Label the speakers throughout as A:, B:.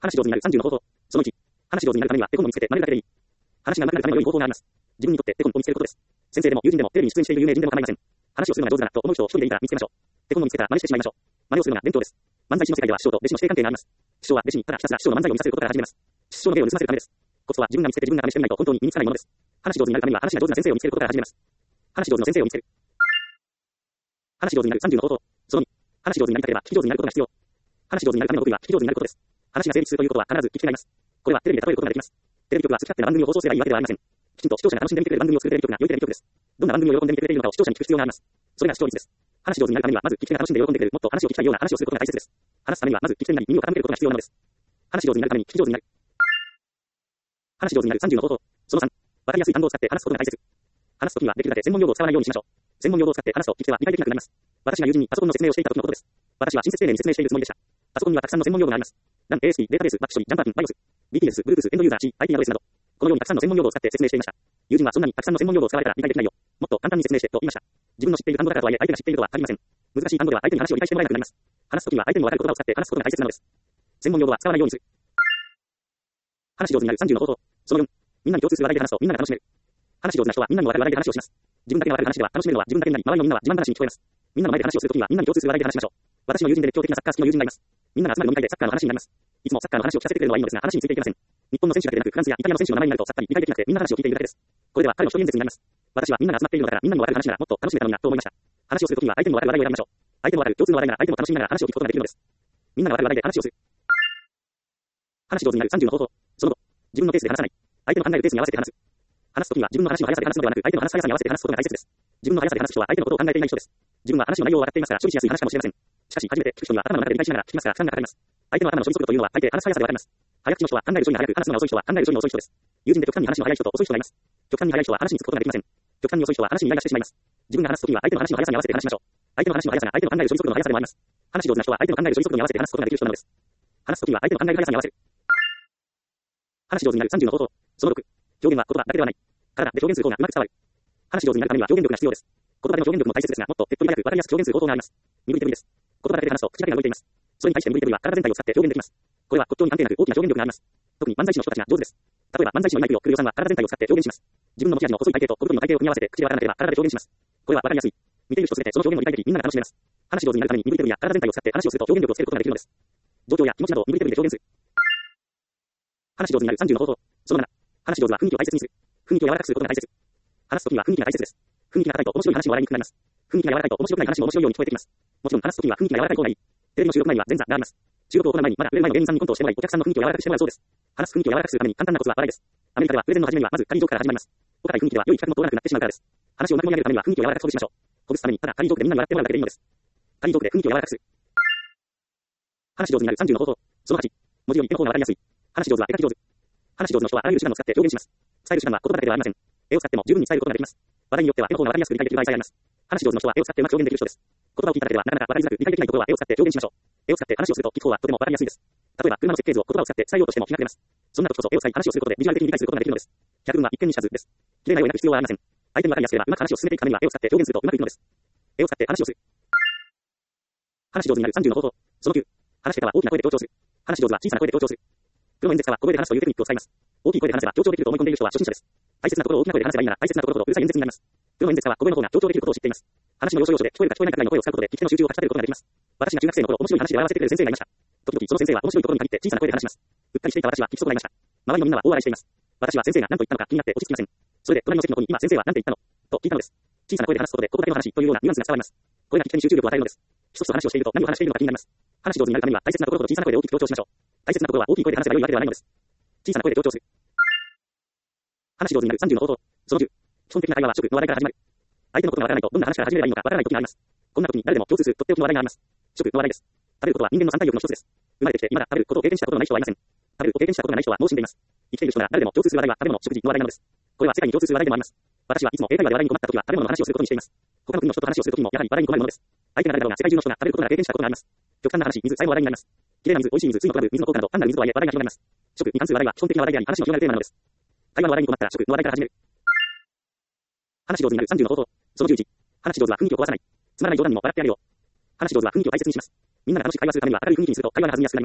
A: 話し上手になる30の方法。その1、話し上手になるためにはテコンを見つけて真似るだけでいい。話が上手くなるための良い方法があります。自分にとってテコンを見つけることです。先生でも友人でもテレビに出演している有名人でも構いません。話をするのが上手だなと思う人を一人でいいから見つけましょう。テコンを見つけたら真似してしまいましょう。真似をするのが伝統です。漫才師の世界では師匠と弟子の師弟関係があります。師匠は弟子にただひたすら師匠の漫才を見させることから始めます。師匠の芸を盗ませるためです。コツは自分が見つけて自分が試してみないと本当に身につかないものです。話し上手になるためには話が上手な先生を見つけることから始めます。話し上手の先生を見つける。話し上手になる30の方法。その2、話し上手になりたければ聞き上手になることが必要。話し上手になるための極意は聞き上手になることです。話が成立するということは必ず聞き手がいます。これはテレビで例えることができます。テレビ局は好き勝手な番組を放送すればいいわけではありません。きちんと視聴者が楽しんで見てくれる番組を作るテレビ局が良いテレビ局です。どんな番組を喜んで見てくれているのかを視聴者に聞く必要があります。それが視聴率です。話し上手になるためにはまず聞き手が楽しんで喜んでくれる、もっと話を聞きたいような話をすることが大切です。話すためにはまず聞き手になり耳を傾けることが必要なのです。話し上手になるために聞き上手になる。話し上手になる30の方法。その3、わかりやすい単語を使って話すことが大切。話すときにはできるだけ専門用語を使わないようにしましょう。専門用語を使って話すと聞き手は理解できなくなります。私が友人にパソコンの説明をしていた時のことです。私は親切丁寧に説明しているつもりでした。パソコンにはたくさんの専門用語があります。LAN、ASP、データベース、バック処理、ジャンパーピン、BIOS、BTS、Bluetooth、エンドユーザー、C、IP アドレスなど、このようにたくさんの専門用語を使って説明していました。友人はそんなにたくさんの専門用語を使われたら理解できないよ。もっと簡単に説明してと言いました。自分の知っている単語だからとはいえ相手が知っているとは限りません。難しい単語では相手に話を理解してもらえなくなります。話すときには相手にもわかる言葉を使って話すことが大切なのです。専門用語は使わないようにする。話し上手になる30の方法。その4、みんなに共通する話題で話すとみんなが楽しめる。話し上手な人はみんなにもわかる話題で話をします。自分だけがわかる話では楽しめるのは自分だけになり、周りのみんなは自慢話に聞こえます。みんなの前で話をするときにはみんなに共通する話題で話しましょう。私の友人で熱狂的なサッカー好きの友人がいます。みんなが集まる飲み会でサッカーの話になります。いつもサッカーの話を聞かせてくれるのはいいのですが話についていけません。日本の選手だけでなくフランスやイタリアの選手の名前になるとさっぱり理解できなくてみんな話を聞いているだけです。これでは彼の一人演説になります。私はみんなが集まっているのだからみんなにもわかる話ならもっと楽しめたのになと思いました。話をするときには相手にもわかる話題を選びましょう。相手もわかる共通の話題なら相手も楽しみながら話を聞くことができるのです。みんながわかる話題で話をする。話し上手になる30の方法。その後、自分のペースで話さない。相手の考えるペースに合わせて話す。話すときには自分の話の速さで話すのではなく相手の話す速さに合わせて話すことが大切です。自分の速さで話す人は相手のことを考えていない人です。自分は話の内容を分かっていますから処理しやすい話かもしれません。しかし初めて聞く人には頭の中で理解しながら聞きますから負担がかかります。相手の頭の処理速度というのは大抵話す速さで分かります。早口の人は考える処理が速く話すのが遅い人は考える処理が遅い人です。友人で極端に話の速い人と遅い人がいます。極端に速い人は話につくことができません。極端に遅い人は話にイライラしてしまいます。自分が話すときは相手の話の速さに合わせて話しましょう。相手の話の速さが相手の考える処理速度の速さでもあります。話し上手な人は相手の考える処理速度に合わせて話すことができる人なのです。話すときは相手の考える速さに合わせる。話し上手になる30の方法。その6、表現は言葉だけではない。体で表現する方がうまく伝わる。話し上手になるためには表現力が必要です。言葉での表現力も大切ですが、もっと手っ取り早く分かりやすく表現する方法があります。身振り手振りです。言葉だけで話すと口だけが動いています。それに対して身振り手振りは体全体を使って表現できます。これは国境に関係なく大きな表現力があります。特に漫才師の人たちが上手です。例えば漫才師の今井久代さんは体全体を使って表現します。自分の持ち味の細い体型と小太りの体型を組み合わせて口で分からなければ体で表現します。これは分かりやすい。見ている人すべてその表現を理解できみんなが楽しめます。話し上手になるために身振り手振りや体全体を使って話をすると表現力をつけることができるのです。状況や気持ちなどを身振り手振りで表現する。話し上手になる30の方法。その7、話し上手は雰囲気を大切にする。雰囲気を柔らかくすることが大切。話すときには雰囲気が大切です。雰囲気が硬いと面白い話も笑いにくくなります。雰囲気が柔らかいと面白くない話も面白いように聞こえてきます。もちろん話すときには雰囲気が柔らかい方がいい。テレビの収録前には前座があります。収録を行う前にまだ売れる前の芸人さんにコントをしてもらいお客さんの雰囲気を柔らかくしてもらうそうです。話す雰囲気を柔らかくするために簡単なコツは笑いです。アメリカではプレゼンの始めにはまず仮ジョークから始まります。お高い雰囲気では良い企画も通らなくなってしまうからです。話をまとめ上げるためには雰囲気を柔らかくほぐしましょう。ほぐすためにただ仮ジョークでみんなに笑ってもらうだけでいいのです。仮ジョークで雰囲気を柔らかくする。話し上手になる30の方法。その8、文字より絵の方がわかりやすい。話し上手は絵描き上手。話し上手の人はあらゆる手段を使って表現します。伝える手段は言葉だけではありません。絵を使っても十分に伝えることができます。話題によっては絵の方がわかりやすく理解できる場合があります。話し上手の人は絵を使ってうまく表現できる人です。言葉を聞いただけではなかなかわかりづらく理解できないところは絵を使って表現しましょう。絵を使って話をすると聞く方はとてもわかりやすいです。例えば車の設計図を言葉を使って伝えようとしても気が触れます。そんな時こそ絵を使い話をすることでビジュアル的に理解することができるのです。100分は一見にしかずです。綺麗な絵を描く必要はありません。相手にわかりやすければうまく話を進めていくためには絵を使って表現するとうまくいくのです。絵を使って話をする。話し上手になる30の方法。その9、話し方は大きな声で強調する。話し上手は小さな声で強調する。プロの演説家は小声で話すというテクニックを使います。大きい声で話せば強調できると思い込んでいる人は初心者です。大切なところを大きな声で話せばいいなら大切なところほどうるさい演説になります。プロの演説家は小声の方が強調できることを知っています。話の要所要所で聞こえるか聞こえないかくらいの声を使うことで聞き手の集中をかき立てることができます。私が中学生の頃面白い話で笑わせてくれる先生がいました。時々その先生は面白いところに限って小さな声で話します。うっかりしていた私は聞き損ないました。周りのみんなは大笑いしています。私は先生が何と言ったのか気になって落ち着きません。それで隣の席の子に今先生は何て言ったのと聞いたのです。小さな声で話すことでここだけの話というようなニュアンスが伝わります。これが聞き手に集中力を与えるのです。一つと話をしていると何を話しているのか気になります。話し上手になるためには大切なところほど小さな声で大きく強調しましょう。大切なところは大きい声で話せば良いわけではないのです。小さな声で強調する。話し上手になる30の方法。その10、基本的な会話は食の話題から始まる。相手のことがわからないとどんな話から始めればいいのかわからない時があります。こんな時に誰でも共通するとっておきの話題があります。食の話題です。食べることは人間の三大欲の一つです。生まれてきて未だ食べることを経験したことのない人はいません。食べることを経験したことがない人はもう死んでいます。生きている人なら誰でも共通する話題は食べ物、食事の話題なのです。これは世界に共通する話題でもあります。私はいつも英会話で話題に困った時は食べ物の話をすることにしています。他の国の人と話をする時もやはり話題に困るものです。相手が誰だろうが世界中の人が食べることが経験したことがあります。極端な話、水さえも話題になります。綺麗な水、美味しい水、水のトラブル、水の効果など単なる水とはいえ話題が広がります。食に関する話題は基本的な話題であり話の広がるテーマなのです。会話の話題に困ったら食の話題から始める。話し上手になる30の方法。その11、話し上手は雰囲気を壊さない。つまらない冗談にも笑ってやるよ。話し上手は雰囲気を大切にします。みんなが楽しく会話するためには明るい雰囲気にすると会話が弾みやすくなります。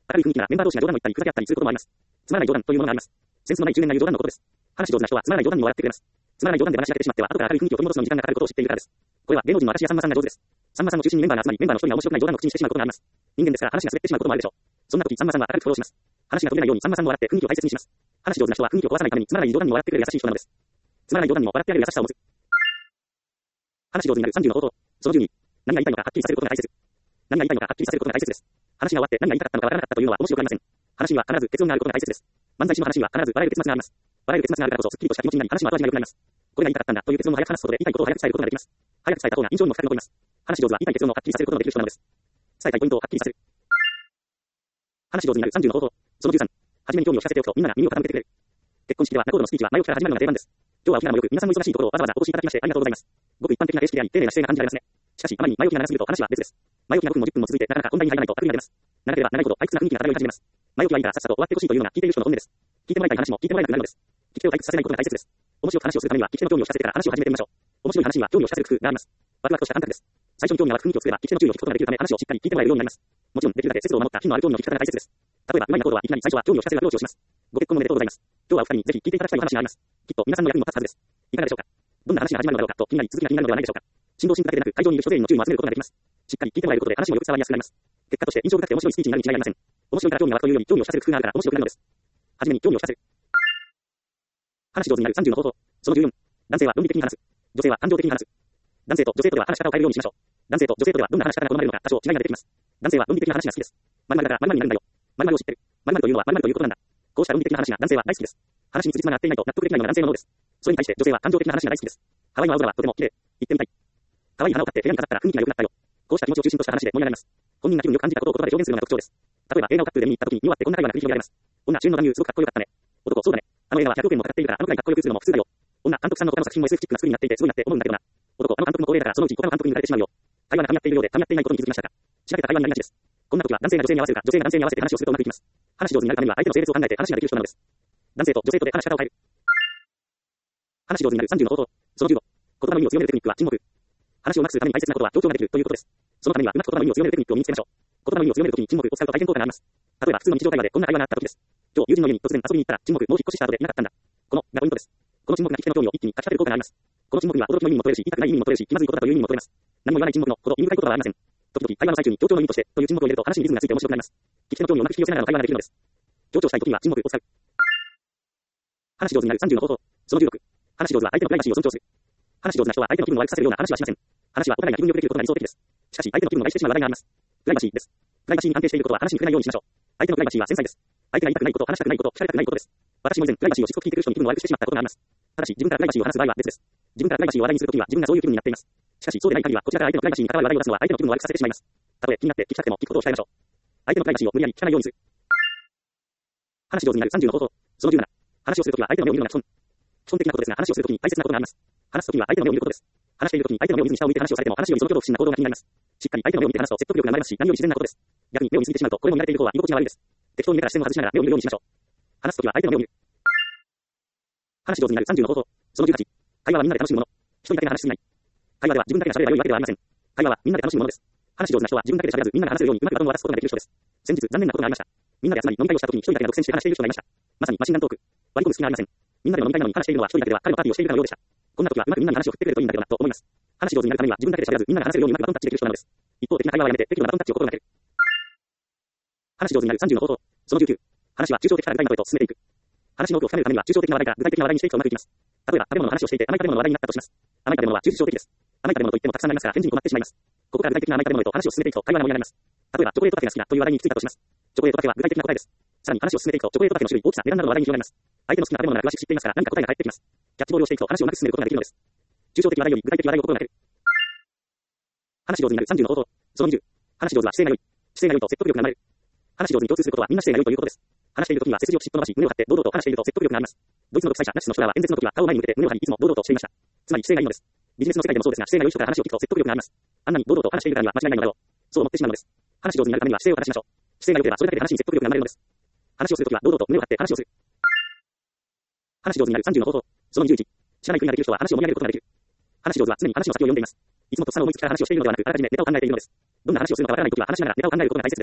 A: 明るい雰囲気ならメンバー同士が冗談を言ったりふざけ合ったりすることもあります。つまらない冗談というものがあります。センスのない中年が言う冗談のことです。話上手な人はつまらない冗談にも笑ってくれます。つまらない冗談で話しかけてしまっては後から明るい雰囲気を取り戻すのに時間がかかることを知っているからです。これは芸能人の私やさんまさんが上手です。さんまさんの中心にメンバーが集まり、メンバーの一人が面白くない冗談を口にしてしまうことがあります。人間ですから話が滑ってしまうこともあるでしょう。そんな時さんまさんは明るくフォローします。話が途切れないようにさんまさんも笑って雰囲気を大切にします。話上手な人は雰囲気を壊さないためにつまらない冗談にも笑ってくれる優しい人なのです。つまらない冗談にも笑ってやれる優しさを持つ。話上手になる30の方法。その12。何が言いたいのかはっきりさせることが大切。何が言いたいのかはっきりさせることが大切です。話が終わって何が言いたかったのかわからなかったというのは面白くありません。話には必ず結論があることが大切です。漫才師の話には必ず笑える結末があります。笑える結末があるからこそすっきりとした気持ちになり話の後味が良くなります。これが言いたかったんだという結論を早く話すことで言いたいことを早く伝えることができます。早く伝えた方が印象にも深く残ります。話上手は言いたい結論をはっきりさせることのできる人なのです。伝えたいポイントをはっきりさせる。話上手になる30の方法。その13。初めに興味を聞かせておくとみんなが耳を傾けてくれる。結婚式では仲人のスピーチは前置きから始まるのが定番です。今日はお平もよく皆さんの忙しいところをわざわざお越しいただきましてありがとうございます。ごく一般的な形式であり丁寧な姿勢が感じられますね。しかしあまりに前置きが長すぎると話は別です。前置きが5分も10分も続いてなかなか本題に入らないと悪意が出ます。長ければ長いほど退屈な雰囲気が漂い始めます。前置きはいいからさっさと終わってほしいというのが聞いている人の本音です。聞いてもらいたい話も聞いてもらえなくなるのです。聞き手を退屈させないことが大切です。面白く話をするためには聞き手の興味を引かせてから話を始めてみましょう。面白い話には興味を引かせる工夫があります。ワクワクとした感覚です。最初に興味が湧く雰囲気を作れば聞き手の注意を引くことができるため話をしっかり聞いてもらえるようになります。もちろんできるだけ節度を守った品のある興味の聞き方が大切です。例えばうまいな行動はいきなり最初は興味を引かせるアプローチをします。ご結婚おめでとうございます。今日はお二人にぜひ聞いていただきたいお話があります。きっと皆さんの役にも立つはずです。いかがでしょうか。どんな話が始まるのだろうかと気になり続きが気になるのではないでしょうか。振動心だけでなく会場にいる諸全員の注意も集めることができます。しっかり聞いてもらえることで話もよく伝わりやすくなります。結果として印象深くて面白いスピーチになるに違いありません。面白いから興味が湧くというより興味を引かせる工夫があるから面白くなるのです。はじめに興味を引かせる。話上手になる30の方法。その14。男性は論理的に話す。女性は感情的に話す。男性と女性とでは話し方を変えるようにしましょう。男性と女性とではどんな話し方が好まれるのか多少違いが出てきます。男性は論理的な話が好きです。〇〇だから〇〇になるんだよ。〇〇を知ってる。〇〇というのは〇〇ということなんだ。こうした論理的な話が男性は大好きです。話に辻褄が合っていないと納得できないのが男性のものです。それに対して女性は感情的な話が大好きです。ハワイの青空はとても綺麗。行ってみたい。可愛い花を買って部屋に飾ったら雰囲気が良くなったよ。こうした気持ちを中心とした話で盛り上がります。本人が気分よく感じたことを言葉で表現するのが特徴です。例えば映画をカップルで見に行った時に見終わってこんな会話が繰り広げられます。女、主演の男優すごくかっこよかったね。男、そうだね。あの映画は100億円もかかっているからあのくらいかっこよくするのも普通だよ。女、監督さんの他の作品も SF チックな作りになっていてすごいなって思うんだけどな。男、あの監督も高齢だからそのうち他の監督に行かれてしまうよ。会話が噛み合っているようで噛み合っていないことに気づきましたか。しらけた会話になりがちです。こんな時は男性が女性に合わせるか女性が男性に合わせて話をするとうまくいきます。話上手になるためには相手の性別を考えて話ができる人なのです。男性と女性とで話し方を変える。話上手になる30の方法。その15。言葉の意味を強めるテクニックは沈黙。話をうまくするために大切なことは強調ができるということです。そのためにはうまく言葉の意味を強めるテクニックを身につけましょう。言葉の意味を強めるときに沈黙を使うと大変効果があります。例えば普通の日常会話でこんな会話があった時です。今日友人の家に突然遊びに行ったら沈黙もう引っ越しした後でいなかったんだ。このがポイントです。この沈黙が聞き手の興味を一気にかき立てる効果があります。この沈黙には驚きの意味も取れるし、言いたくない意味も取れるし、気まずいことだという意味も取れます。何も言わない沈黙のほど意味深いことはありません。時々会話の最中に強調の意味としてという沈黙を入れると話にリズムがついて面白くなります。聞き手の興味をうまく引き寄せながらの会話ができるのです。強調したい時には沈黙を使う。話上手になる30の方法。その16。話上手は相手のプライバシーを尊重する。話上手な人は相手の気分を悪くさせるような話はしません。話はお互いが気分よくできることが理想的です。しかし相手の気分を害してしまう話題があります。プライバシーです。プライバシーに安定していることは話に触れないようにしましょう。相手のプライバシーは繊細です。相手が言いたくないこと、話したくないこと、聞かれたくないことです。私も以前プライバシーをしつこく聞いてくる人に気分を悪くしてしまったことがあります。ただし自分からプライバシーを話す場合は別です。自分からプライバシーを話題にするときは自分がそういう気分になっています。しかしそうでない限りはこちらから相手のプライバシーに関わる話題を出すのは相手の気分を悪くさせてしまいます。たとえ気になって聞きたくても聞くことを控えましょう。相手のプライバシーを無理やり聞かないようにする。話上手になる30の方法。その17。話をするときは相手の目を見るのが基本。基本的なことですが話をするときに大切なことがあります。話すときには相手の目を見ることです。話しているときに相手の目を見ずに下を向いて話をされても話よりその挙動不審な行動が気になります。しっかり相手の目を見て話すと説得力が生まれますし、何より自然なことです。逆に目を見すぎてしまうとこれも見られている方は居心地が悪いです。適当に目から視線を外しながら目を見るようにしましょう。話すときは相手の目を見る。話上手になる30の方法。その18。会話はみんなで楽しむもの。一人だけが話しすぎない。会話では自分だけが喋れば良いわけではありません。会話はみんなで楽しむものです。話上手な人は自分だけで喋らずみんなが話せるようにうまくバトンを渡すことができる人です。先日残念なことがありました。みんなで集まり飲み会をしたときに一人だけが独占して話している人がいました。まさにマシンガントーク。割り込む隙がありません。みんなでの飲み会なのに話しているのは一人だけでは彼のパーティーをしているかのようでした。こんな時はうまくみんなに話を振ってくれるといいんだけどなと思います。話上手になるためには自分だけで喋らずみんなが話せるようにうまくバトンタッチできる人なのです。一方的な会話はやめて適度なバトンタッチを心がける。話上手になる30の方法。その19。話は抽象的から具体なことへと進めていく。話の奥を深めるためには抽象的な話題から具体的な話題にしていくとうまくいきます。例えば食べ物の話をしていて甘い食べ物の話題になったとします。甘い食べ物は抽象的です。甘い食べ物といってもたくさんありますから返事に困ってしまいます。ここから具体的な甘い食べ物へと話を進めていくと会話が盛り上がります。例えばチョコレートだけが好きだという話題についたとします。チョコレートだけは具体的な答えです。さらに話を進めていくとチョコレートだけの種類、大きさ、値段などの話題に広がります。相手の好きな食べ物なら詳しく知っていますから何か答えが返ってきます。キャッチボールをしていくと話をうまく進めることができるのです。抽象的話題より具体的話題を心がける。話上手になる30の方法。その20。話上手は姿勢が良い。姿勢が良いと説得力が生まれる。話上手に共通することはみんな姿勢が良いということです。話しているときには背筋をピシッと伸ばし胸を張って堂々と話していると説得力があります。ドイツの独裁者ナチスの人らは演説のときは顔を前に向けて胸を張りいつも堂々としていました。つまり姿勢がいいのです。ビジネスの世界でもそうですが姿勢が良い人から話を聞くと説得力があります。あんなに堂々と話しているからには間違いないのだろう。そう思ってしまうのです。話上手になるためには姿勢を正しましょう。姿勢が良ければそれだけで話に説得力が生まれるのです。話をするときは堂々と胸を張って話をする。話上手になる30の方法。その21。知らない国ができる人は話を盛り上げることができる。話上手は常に話の先を読んでいます。いつもとっさの思いつきから話をしているのではなく、あらかじめネタを考えているのです。どんな話をするのかわからないときは話しながらネタを考えることが大切です。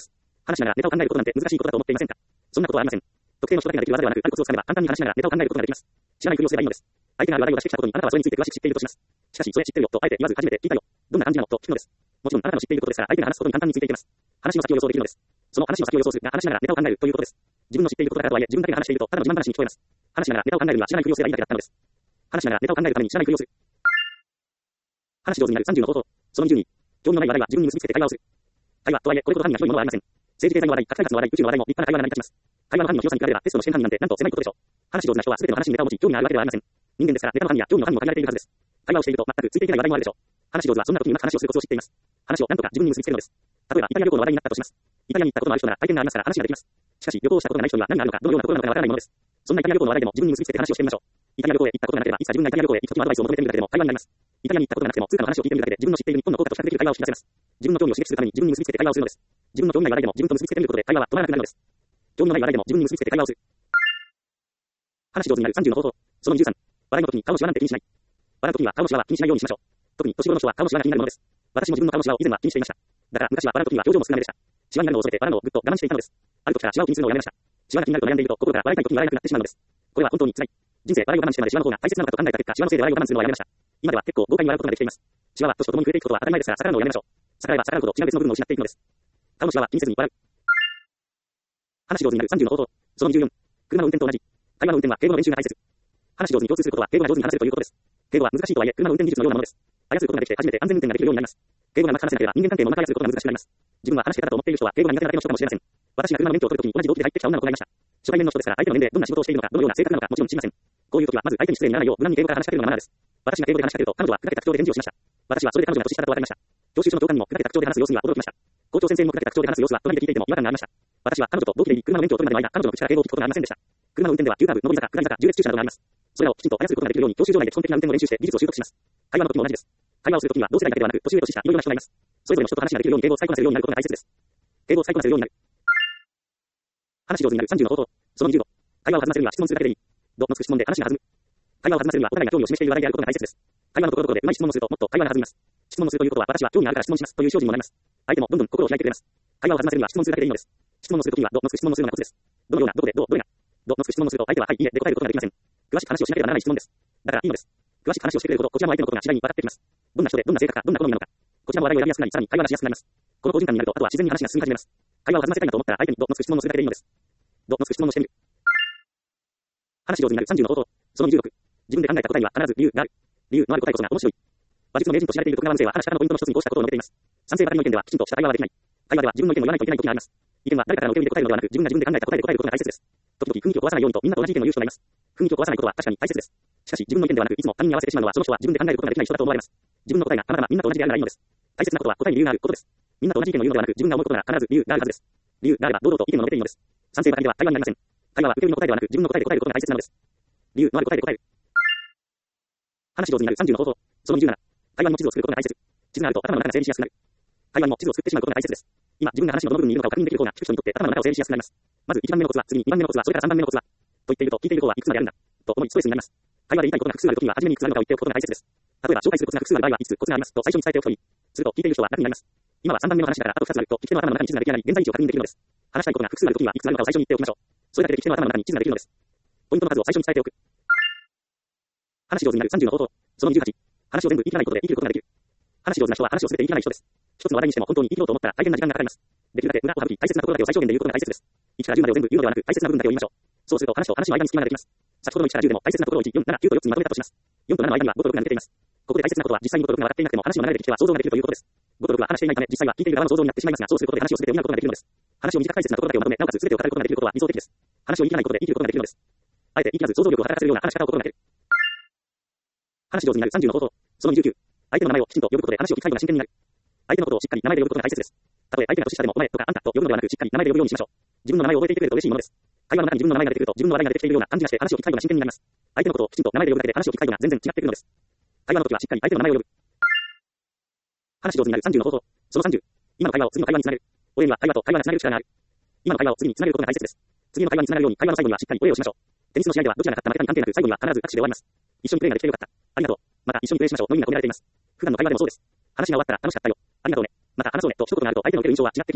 A: 話しながらネタを考えることなんて難しいことだと思っていませんか？そんなことはありません。特定の人だけができる技ではなく、あるコツをつかめば簡単に話しながらネタを考えることができます。知らないふりをすればいいのです。相手がある話題を出してきたことにあなたはそれについて詳しく知っているとします。しかし、それ知ってるよとあえて言わず初めて聞いたよ。どんな感じなのと聞くのです。もちろんあなたの知っていることですから相手が話すことに簡単についていけます。話の先を予想できるのです。その話の先を予想するが話しながらネタを考えるということです。自分の知っていることだからとはいえ自分だけが話しているとただの自慢話に聞こえます。話しながらネタを考えるには知らないふりをすればいいだけだったのです。話しながらネタを考えるために知らないふりをする。話し上手になる30の方法。その20。興味のない話題は自分に結びつけて会話をする。会話とはいえこれほど単には広いものはありません。政治経済の話題、核開発の話題、宇宙の話題も立派な会話が成り立ちます。会話の範囲の広さに比べればテストの試験範囲なんてなんと狭いことでしょう。話し上手な人は全ての話にネタを持ち興味があるわけではありません。人間ですからネタの範囲や興味の範囲も限られているはずです。会話をしていると全くついていけない話題もあるでしょう。話し上手はそんな時にうまく話をするコツを知っています。話を何とか自分に結びつけるのです。例えばイタリア旅行の話題になったとします。イタリアに行ったことのある人なら体験がありますから話ができます。しかし旅行したことがない人には何があるのかどのようなことなのかわからないものです。そんなイタリア旅行の話題でも自分に結びつけて話をしてみましょう。イタリア旅行へ行ったことがなければいつか自分がイタリア旅行へ行く時のアドバイスを求めてみるだけでも会話になります。イタリアに行ったことがなくても通貨の話を聞いてみるだけで自分の知っている日本の効果と比較できる会話を引き出せます。自分の興味を刺激するために自分に結びつけて会話をするのです。自分の興味ない話題でも自分と結びつけてみることで会話は止まらなくなるのです。興味のない話題でも自分に結びつけて会話をする。話し上手になる30の方法。その23。笑いの時に顔のシワなんて気にしない。笑う時には顔のシワは気にしないようにしましょう。特に年頃の人は顔のシワが気になるものです。私も自分の顔のシワを以前は気にしていました。だから昔は笑う時には表情も少なめでした。シワになるのを恐れて笑うのをぐっと我慢していたのです。ある時からシワを気にするのをやめました。シワが気になると悩んでいると心から笑いたい時に笑えなくなってしまうのです。これは本当に辛い。人生笑いを我慢してまでシワの方が大切なのかと考えた結果、シワのせいで笑いを我慢するのをやめました。今では結構豪快に笑うことができています。シワは年とともに増えていくことは当たり前ですから逆らうのをやめましょう。逆らえば逆らうほどシワ別の部分を失っていくのです。顔のシワは気にせずに笑う。話し上手になる30の方法。その24。車の運転と同じ。会話の運転は敬語の練習が大切。話し上手に共通することは敬語が上手に話せるということです。敬語は難しいとはいえ車の運転技術のようなものです。操ることができて初めて安全運転ができるようになります。敬語がうまく話せなければ人間関係もうまく操ることが難しくなります。自分は話してたと思っている人は敬語が苦手なだけの人かもしれません。私が車の免許を取るときに同じ動機で入ってきた女の子がいました。初対面の人ですから相手の面でどんな仕事をしているのかどのような性格なのかもちろん知りません。こういう時はまず相手に失礼にならないよう無難に敬語から話しかけるのがマナーです。私が敬語で話しかけると彼女は砕けた口調で返事をしました。私はそれで彼女が年下だと分かりました。教習所の教官にも砕けた口調で話す様子には驚きました。校長先生も砕けた口調で話す様子は隣で聞いていても違和感がありました。私は彼女と同期でいい車の免許を取るまでの間彼女の口から敬語を聞くことがありませんでした。車の運転では急カーブ、上り坂、下り坂、縦列駐車などがあります。それらをきちんと操ることができるように教習所内で基本的な運転を練習して技術を習得します。会話の時も同じです。会話をする時には同世代だけではなく年上年下いろいろな人がいます。それぞれの人と話ができるように敬語を使いこなせるようになることが大切です。敬語を使いこなせるようになる。話し上手になる30の方法。その25。会話を弾ませるには質問するだけでいい。どのつく質問で話が弾む。会話を弾ませるにはお互いが興味を示している話題であることが大切です。会話のところどころでうまい質問をするともっと会話が弾みます。質問をするということは私は興味があるから質問しますという精進にもなります。相手もどんどん心を開いてくれます。会話を弾ませるには質問するだけでいいのです。質問をするときにはどのつく質問をするのがコツです。どのようなどこでどうどれがどのつく質問をすると相手ははいいいえで答えることができません。詳しく話をしなければならない質問です。だからいいのです。詳しく話をしてくれるほどこちらも相手のことが次第に分かってきます。どんな人でどんな性格かどんな好みなのかこちらも話題を選びやすくなりさらに会話がしやすくなります。この好循環になるとあとは自然に話が進み始めます。会話を弾ませたいなと思ったら相手にどのつく質問をするだけでいいのです。どのつく質問をしてみる。話し上手になる30の方法。その26。自分で考えた答えには必ず理由がある。理由のある答えこそが面白い。話術の名人と知られている徳川運勢は話し方のポイントの一つにこうしたことを述べています。賛成ばかりの意見ではきちんとした会話はできない。会話では自分の意見を言わないといけない時があります。意見は誰かからの受け身で答えるのではなく自分が自分で考えた答えで答えることが大切です。時々雰囲気を壊さないようにとみんなと同じ意見を言う人がいます。雰囲気を壊さないことは確かに大切です。しかし自分の意見ではなくいつも他人に合わせてしまうのはその人は自分で考えることができない人だと思われます。自分の答えがたまたまみんなと同じであるならいいのです。大切なことは答えに理由があることです。みんなと同じ意見を言うのではなく自分が思うことなら必ず理由があるはずです。理由があれば堂々と意見を述べていいのです。賛成ばかりでは会話になりません。会話は受け身の答えではなく自分の答えで答えることが大切なのです。理由のある答えで答える。話し上手になる30の方法。その27。会話にも地図を作ることが大切。地図があると頭の中が整理しやすくなる。会話にも地図を作ってしまうことが大切です。今自分が話のどの部分にいるのかを確認できる方が聞く人にとって頭の中を整理しやすくなります。まず1番目のコツは次に2番目のコツはそれから3番目のコツはと言っていると聞いている方はいくつまであるんだと思いストレスになります。会話で言いたいことが複数あるときには初めにいくつあるのかを言っておくことが大切です。例えば紹介するコツが複数ある場合は5つコツがありますと最初に伝えておくといい。すると聞いている人は楽になります。今は3番目の話だからあと2つあると聞き手の頭の中に地図が出来上がり現在地を確認できるのです。話したいことが複数あるときにはいくつあるのかを最初に言っておきましょう。それだけで聞き手の頭の中に地図ができるのです。ポイントの数を最初に伝えておく。話し上手になる30の方法。その28。話を全部言い切らないことで言い切ることができる。話し上手な人は話を全て言い切らない人です。一つの話題にしても本当に言い切ろうと思ったら大変な時間がかかります。できるだけ裏を省き大切なところだけを最小限で言うことが大切です。1から10までを全部言うのではなく大切な部分だけを言いましょう。そうすると話と話の間に隙間ができます。先ほどの1から10でも大切なところを1、4、7、9と4つにまとめたとします。4と7の間には5と6が抜けています。ここで大切なことは実際に5と6が分かっていなくても話の流れで聞けば想像ができるということです。5と6は話していないため実際は聞いている側の想像になってしまいますがそうすることで話を全て補うことができるのです。話を短く大切なところだけをまとめなおかつ全てを語ることができることは理想的です。話を言い切らないことで言い切ることができるのです。あえて言い切らず想像力を働かせるような話し方を心がける。話し上手になる30の方法。その29。相手の名前をきちんと呼ぶことで話を聞く態度が真剣になる。相手のことをしっかり名前で呼ぶことが大切です。たとえ相手が年下でもお前とかあんたと呼ぶのではなくしっかり名前で呼ぶようにしましょう。自分の名前を覚えていてくれると嬉しいものです。会話の中に自分の名前が出てくると自分の話題が出てきているような感じがして話を聞く態度が真剣になります。相手のことをきちんと名前で呼ぶだけで話を聞く態度が全然違ってくるのです。会話の時はしっかり相手の名前を呼ぶ。話し上手になる30の方法。その30。今の会話を次の会話につなげる。俺には会話と会話がつなげる力がある。今の会話を次につなげることが大切です。次の会話につながるように会話の最後にはしっかりお礼をしましょう。テニスの試合ではどちらが勝った負けたに関係なく最後には必ず拍手で終わります。一緒にプレーができてよかった。ありがとう。また一緒にプレーしましょうの意味が込められています。普段の会話でもそうです。話が終わったら楽しかったよ。ありがとうね。また話そうねと一言があると相手の受ける印象は違ってきます。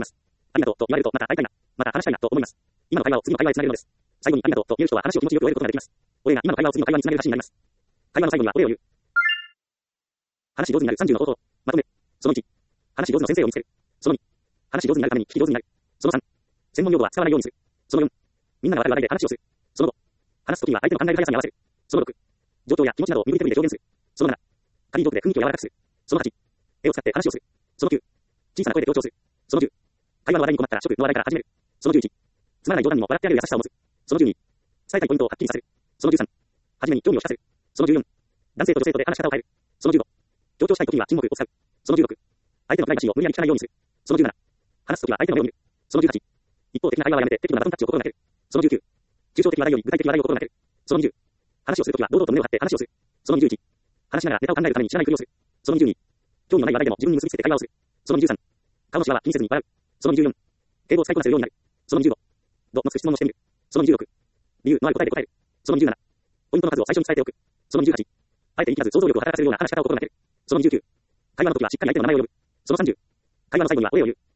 A: ありがとうと言われると、また会いたいな、また話したいなと思います。今の会話を次の会話へつなげるのです。最後にありがとうと言う人は話を気持ちよく終えることができます。俺が今の会話を次の会話につなげる話になります。会話の最後には俺を言う。話し上手になる30の方法。まとめ。その1。話し上手の先生を見つける。その2。話し上手になるために聞き上手になる。その3。専門用語は使わないようにする。その4。みんながわかる話題で話をする。その5。話すときには相手の考える速さに合わせる。その6。状況や気持ちなどを身振り手振りで表現する。その7。仮トークで雰囲気を柔らかくする。その8。絵を使って話をする。その9。小さな声で強調する。その10。会話の話題に困ったら食の話題から始める。その11。つまらない冗談にも笑ってあげる優しさを持つ。その12。伝えたいポイントをはっきりさせる。その13。はじめに興味を示唆する。その14。男性と女性とで話し方を変える。その15。強調したいときには沈黙を使う。その16。相手の暗い話を無理やり聞かないようにする。その17。話すときは相手の目を見る。その18。一方的な会話はやめて適度なバトンタッチを心がける。その19。抽象的話題より具体的話題を心がける。その20。話をするときは堂々と胸を張って話をする。その21。話しながらネタを考えるために知らないふりをする。その22。興味のない話題でも自分に結びつけて会話をする。その23。顔のシワは気にせずに笑う。その24。敬語を使いこなせるようになる。その25。どのつく質問をしてみる。その26。理由のある答えで答える。その27。ポイントの数を最初に伝えておく。その28。あえて言い切らず想像力を働かせるような話し方を心がける。その29。会話の時はしっかり相手の名前を呼ぶ。その30。会話の最後には俺を言う。